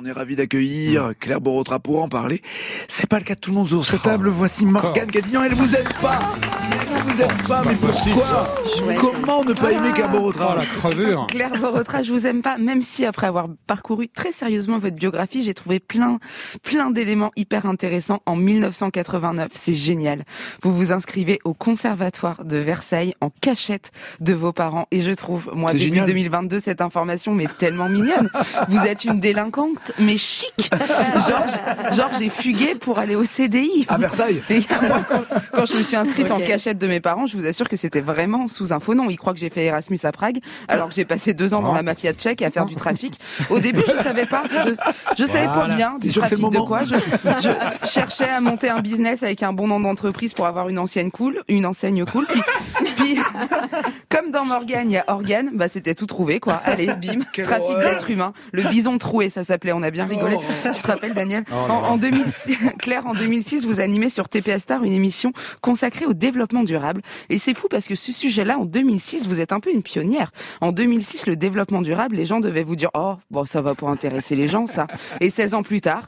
On est ravis d'accueillir Claire Borotra pour en parler. C'est pas le cas de tout le monde sur cette table. Voici Morgane Cadignan. Elle vous aime pas. Elle vous aime pas, mais pourquoi? Comment ne pas aimer Claire Borotra? La crevure. Claire Borotra, je vous aime pas, même si après avoir parcouru très sérieusement votre biographie, j'ai trouvé plein d'éléments hyper intéressants en 1989. C'est génial. Vous vous inscrivez au Conservatoire de Versailles en cachette de vos parents et je trouve, moi, c'est début génial. 2022, cette information mais tellement mignonne. Vous êtes une délinquante, mais chic. Genre j'ai fugué pour aller au CDI. À Versailles. Et moi, quand je me suis inscrite en cachette de mes parents, je vous assure que c'était vraiment sous un faux nom. Ils croient que j'ai fait Erasmus à Prague, alors que j'ai passé 2 ans dans la mafia tchèque à faire du trafic. Au début, je savais pas. Je savais pas bien du trafic de quoi. Je cherchais à monter un business avec un bon nom d'entreprise pour avoir une enseigne cool. Puis comme dans Morgane, il y a Organe, bah c'était tout trouvé, quoi. Allez, bim, trafic d'êtres humains. Le bison troué, ça s'appelait. On a bien rigolé. Tu te rappelles, Daniel? En 2006, Claire, en 2006, vous animez sur TPS Star une émission consacrée au développement durable. Et c'est fou parce que ce sujet-là, en 2006, vous êtes un peu une pionnière. En 2006, le développement durable, les gens devaient vous dire, oh, bon, ça va pas intéresser les gens, ça. Et 16 ans plus tard,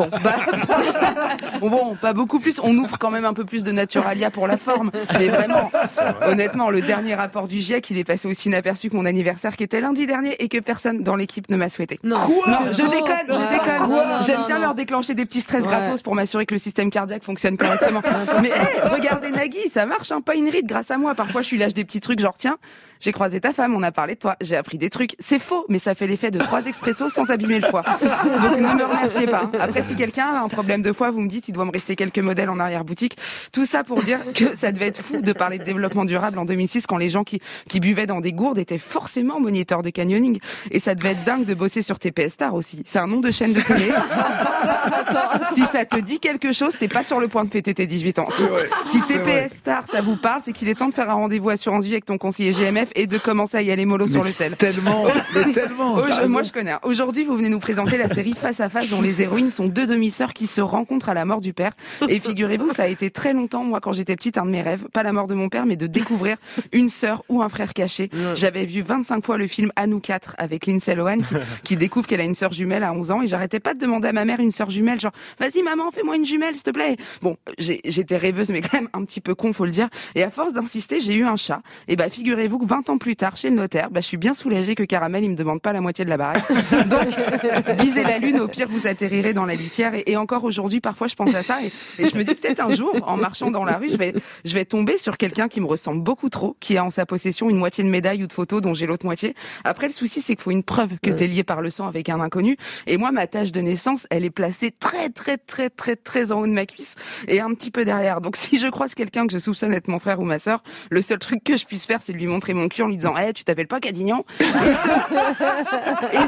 pas beaucoup plus. On ouvre quand même un peu plus de Naturalia pour la forme. Mais vraiment, honnêtement, le dernier rapport du GIEC, il est passé aussi inaperçu que mon anniversaire qui était lundi dernier et que personne dans l'équipe ne m'a souhaité. Non, je déconne. J'aime bien leur déclencher des petits stress gratos pour m'assurer que le système cardiaque fonctionne correctement. Mais regardez Nagui, ça marche, hein, pas une ride grâce à moi. Parfois, je lui lâche des petits trucs genre, tiens, j'ai croisé ta femme, on a parlé de toi, j'ai appris des trucs. C'est faux, mais ça fait l'effet de 3 expressos sans abîmer le foie. Donc ne me remerciez pas. Après, si quelqu'un a un problème de foie, vous me dites, il doit me rester quelques modèles en arrière-boutique. Tout ça pour dire que ça devait être fou de parler de développement durable en 2006 quand les gens qui buvaient dans des gourdes étaient forcément moniteurs de canyoning. Et ça devait être dingue de bosser sur TPS Star aussi. C'est un nom de chaîne de télé. Si ça te dit quelque chose, t'es pas sur le point de fêter tes 18 ans. Si TPS Star, ça vous parle, c'est qu'il est temps de faire un rendez-vous assurance vie avec ton conseiller GMF et de commencer à y aller mollo sur le sel. Tellement. Moi, je connais. Aujourd'hui, vous venez nous présenter la série Face à Face dont les héroïnes sont 2 demi-sœurs qui se rencontrent à la mort du père. Et figurez-vous, ça a été très longtemps, moi, quand j'étais petite, un de mes rêves. Pas la mort de mon père, mais de découvrir une sœur ou un frère caché. J'avais vu 25 fois le film À nous 4 avec Lindsay Lohan qui découvre qu'elle a une sœur jumelle à 11 ans et j'arrêtais pas de demander à ma mère une sœur jumelle, genre, vas-y maman, fais-moi une jumelle, s'il te plaît. Bon, j'étais rêveuse, mais quand même un petit peu con, faut le dire. Et à force d'insister, j'ai eu un chat. Et figurez-vous que 20 ans plus tard, chez le notaire, je suis bien soulagée que Caramel, il me demande pas la moitié de la baraque. Donc, visez la lune, au pire, vous atterrirez dans la litière. Et encore aujourd'hui, parfois, je pense à ça et je me dis peut-être un jour, en marchant dans la rue, je vais tomber sur quelqu'un qui me ressemble beaucoup trop, qui a en sa possession une moitié de médaille ou de photo dont j'ai l'autre moitié. Après, le souci, c'est qu'il faut une preuve que t'es lié par le sang avec un inconnu. Et moi, ma tâche de naissance, elle est placée très en haut de ma cuisse et un petit peu derrière. Donc, si je croise quelqu'un que je soupçonne être mon frère ou ma sœur, le seul truc que je puisse faire, c'est de lui montrer mon cul en lui disant, tu t'appelles pas Cadignan? Et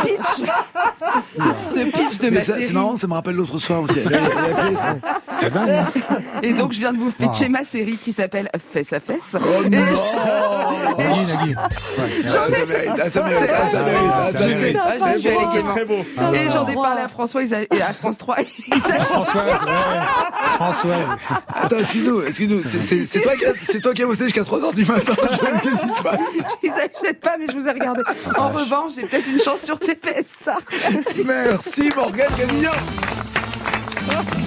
ce pitch de ma série. C'est marrant, ça me rappelle l'autre soir aussi. C'était dingue. Et donc, je viens de vous pitcher ma série qui s'appelle Fesse à Fesse. Oh non! Nagui. Ça mérite. Je suis allée gaiement. Très beau. Et j'en ai parlé à François et à France 3. Françoise. Attends, excuse-nous. C'est toi qui as bossé jusqu'à 3h du matin. Qu'est-ce qui se passe? Ils n'achètent pas, mais je vous ai regardé. En revanche, j'ai peut-être une chance sur TPS Star. Merci Morgane Cadignan.